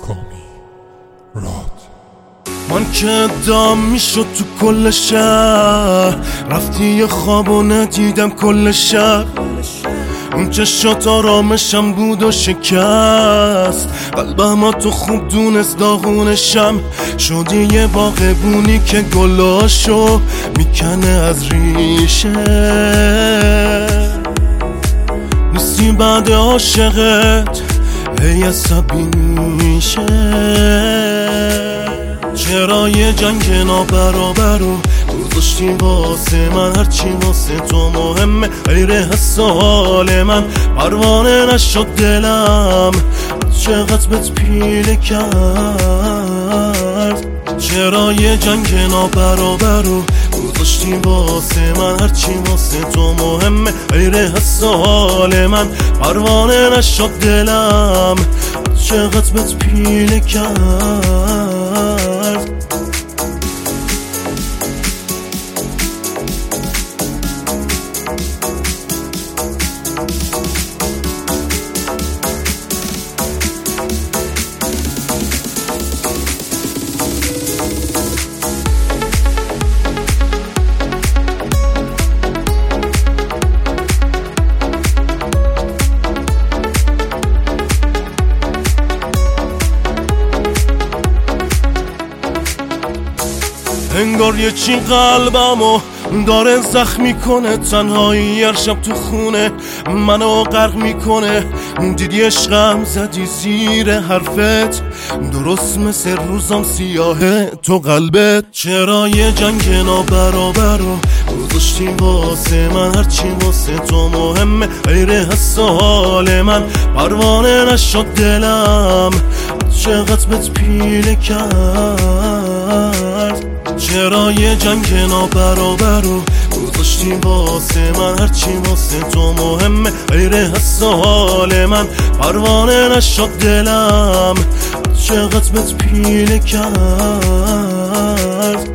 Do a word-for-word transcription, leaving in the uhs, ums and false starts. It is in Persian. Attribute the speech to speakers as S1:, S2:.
S1: کامی راد.
S2: من که ادام میشد تو کل شهر، رفتی یه خواب و ندیدم کل شهر. اون چشات آرامشم بود و شکست، قلبم تو خوب دونست داغونشم. شدی یه باغبونی که گلاشو میکنه از ریشه، نیستی بعد عاشقت هی عصبی میشه. چرا یه جنگ نابرابر رو گذاشتی واسه من؟ هرچی واسه تو مهمه غیر حس و حال من. پروانه نشد دلم چقدر بهت پیله کرد. چرا یه جنگ نابرابر رو گذاشتی واسه من؟ هرچی واسه تو مهمه غیر حس و حال من. پروانه نشد دلم چقدر بهت پیله کرد. انگار یه چی قلبمو داره زخمی کنه، تنهایی هر شب تو خونه منو غرق میکنه. دیدی عشقم زدی زیر حرفت، درست مثل روزام سیاهه تو قلبت. چرا یه جنگ نابرابر رو گذاشتی واسه من؟ هرچی واسه تو مهمه غیر حس و حال من. پروانه نشد دلم چقدر بهت پیله کرد. چرا یه جنگ نابرابر رو گذاشتی واسه من؟ هرچی واسه تو مهمه غیر حس و حال من. پروانه نشد دلم چقدر بهت پیله کرد.